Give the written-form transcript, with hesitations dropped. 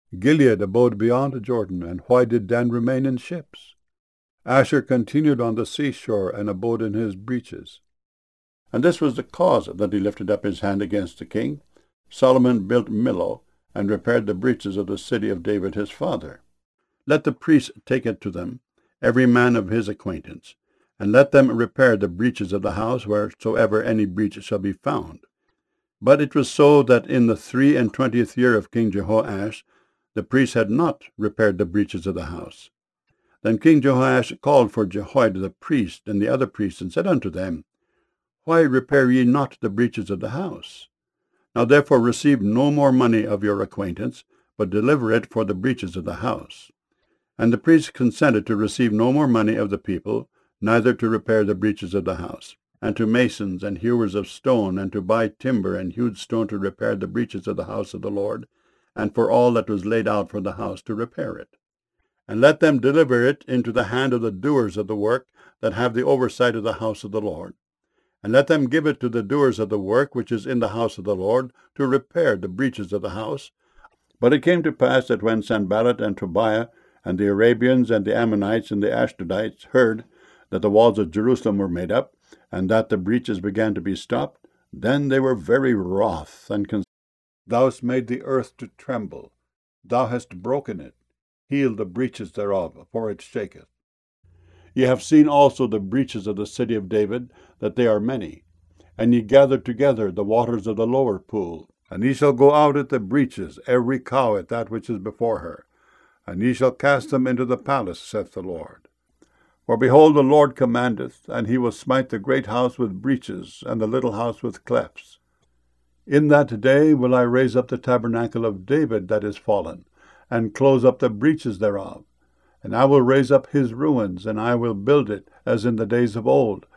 Gilead abode beyond the Jordan, and why did Dan remain in ships? Asher continued on the seashore, and abode in his breaches. And this was the cause that he lifted up his hand against the king. Solomon built Millo, and repaired the breaches of the city of David his father. Let the priests take it to them, every man of his acquaintance, and let them repair the breaches of the house wheresoever any breach shall be found. But it was so that in the 23 year of King Jehoash, the priests had not repaired the breaches of the house. Then King Jehoash called for Jehoiada the priest and the other priests, and said unto them, Why repair ye not the breaches of the house? Now therefore receive no more money of your acquaintance, but deliver it for the breaches of the house. And the priests consented to receive no more money of the people, neither to repair the breaches of the house, and to masons and hewers of stone, and to buy timber and hewed stone to repair the breaches of the house of the Lord, and for all that was laid out for the house to repair it. And let them deliver it into the hand of the doers of the work that have the oversight of the house of the Lord. And let them give it to the doers of the work which is in the house of the Lord, to repair the breaches of the house. But it came to pass that when Sanballat and Tobiah and the Arabians and the Ammonites and the Ashdodites heard that the walls of Jerusalem were made up, and that the breaches began to be stopped, then they were very wroth, and Thou hast made the earth to tremble, thou hast broken it, heal the breaches thereof, for it shaketh. Ye have seen also the breaches of the city of David, that they are many. And ye gathered together the waters of the lower pool. And ye shall go out at the breaches, every cow at that which is before her. And ye shall cast them into the palace, saith the Lord. For behold, the Lord commandeth, and he will smite the great house with breaches, and the little house with clefts. In that day will I raise up the tabernacle of David that is fallen, and close up the breaches thereof. And I will raise up his ruins, and I will build it, as in the days of old,